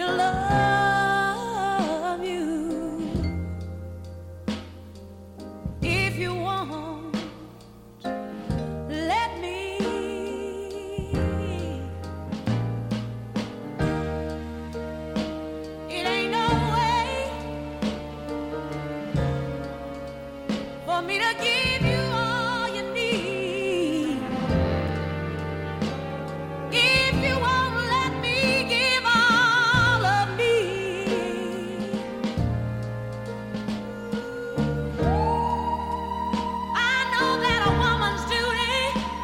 love you. If you want, let me. It ain't no way for me to give you all you need. If you won't let me give all of me, I know that a woman's duty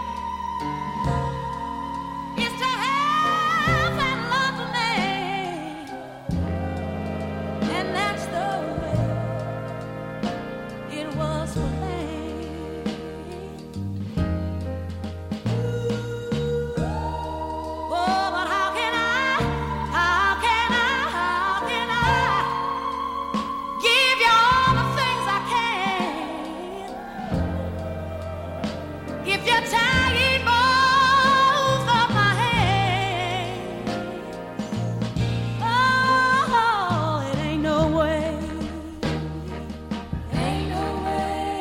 is to help and love a man, and that's the way it was for me. Oh, but how can I give you all the things I can if you're tying both of my hands? Oh, it ain't no way. Ain't no way.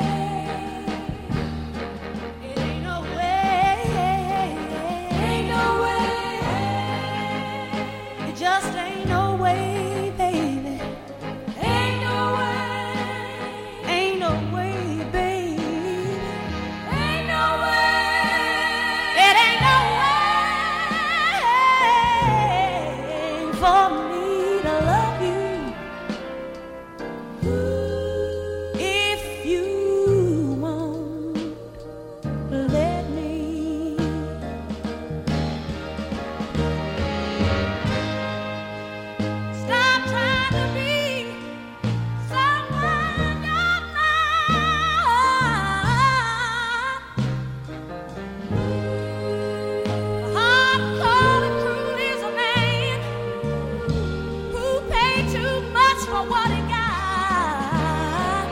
It ain't no way. Ain't no way. It just ain't no way, baby. Ain't no way. Ain't no way, baby. Ain't no way. It ain't no way for me to love you. If you won't let me. Stop trying to be someone you're not. Hard-cold and cruel is a man who paid too much for what he got.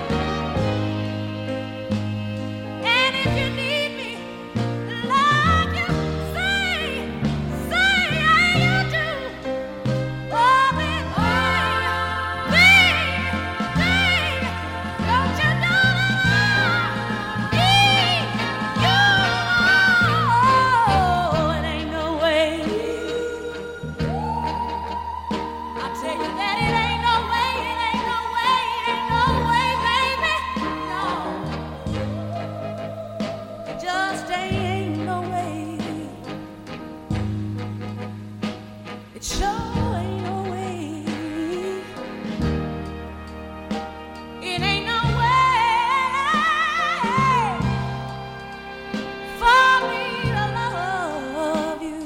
And if you need me, like you say you do. Oh, baby, don't you know that I need you? It ain't no way. I tell you that it ain't no way, it ain't no way, it ain't no way, baby. No, it just ain't no way. It sure ain't no way. It ain't no way for me to love you.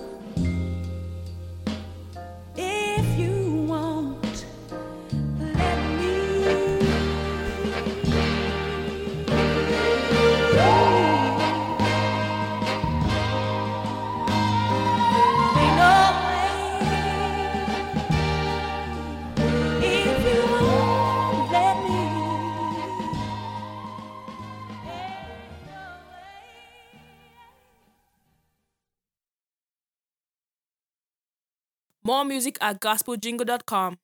If you won't let me. Ain't no way. If you won't let me. Ain't no way. More music at gospeljingle.com.